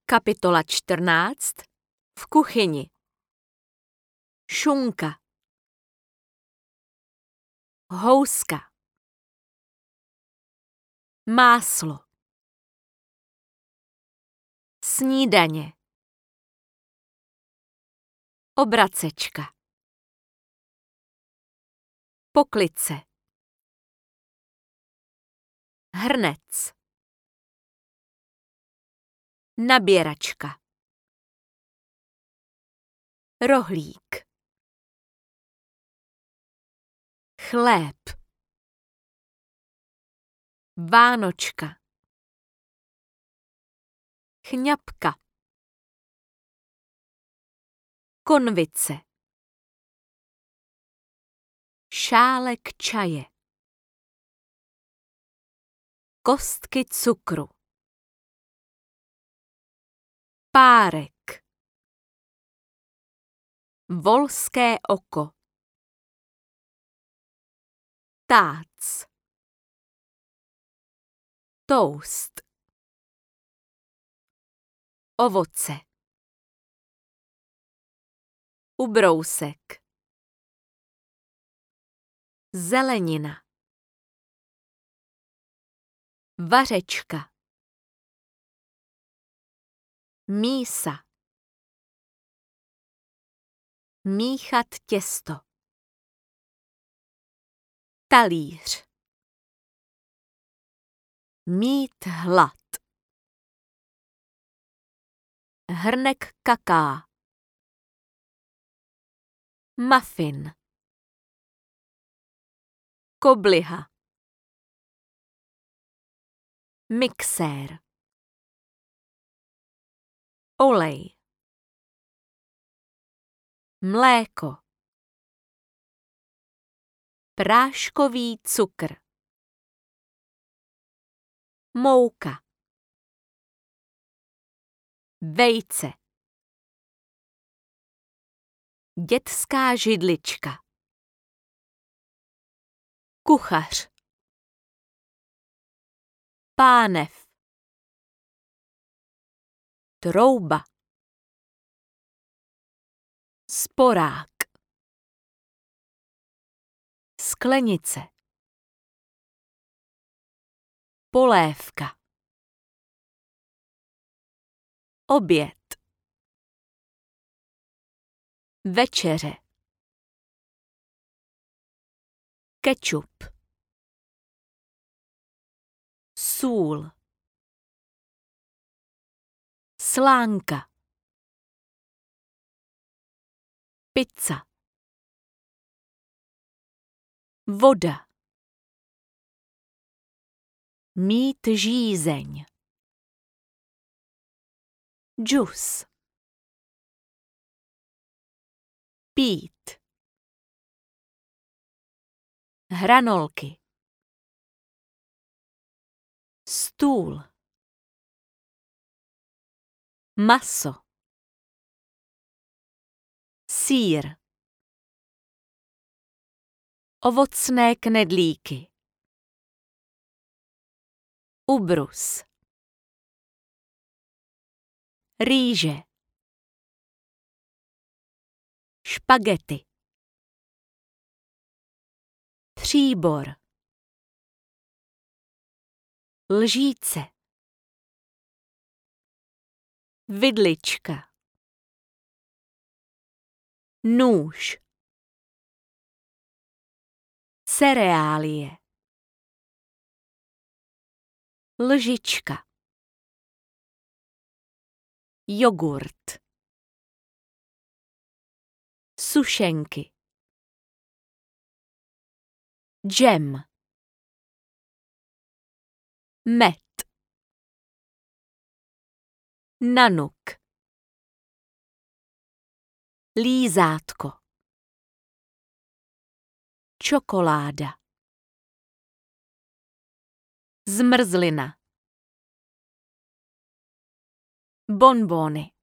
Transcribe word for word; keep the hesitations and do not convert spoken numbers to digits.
Kapitola čtrnáct. V kuchyni. Šunka. Houska. Máslo. Snídaně. Obracečka. Poklice. Hrnec. Nabíračka. Rohlík. Chléb. Vánočka. Chňapka. Konvice. Šálek čaje. Kostky cukru. Párek. Volské oko. Tác. Toast. Ovoce. Ubrousek. Zelenina. Vařečka. Mísa. Míchat těsto. Talíř. Mít hlad. Hrnek kaká. Muffin. Kobliha. Mixér. Olej. Mléko. Práškový cukr. Mouka. Vejce. Dětská židlička. Kuchař. Pánev. Trouba. Sporák. Sklenice. Polévka. Oběd. Večeře. Kečup. Sůl. Slánka. Pizza. Voda. Mít žízeň. Džus. Pít. Hranolky. Stůl. Maso. Sýr. Ovocné knedlíky. Ubrus. Rýže. Špagety. Příbor. Lžíce. Vidlička. Nůž. Cereálie. Lžička. Jogurt. Sušenky. Džem. Med. Nanuk. Lízátko. Čokoláda. Zmrzlina. Bonbony.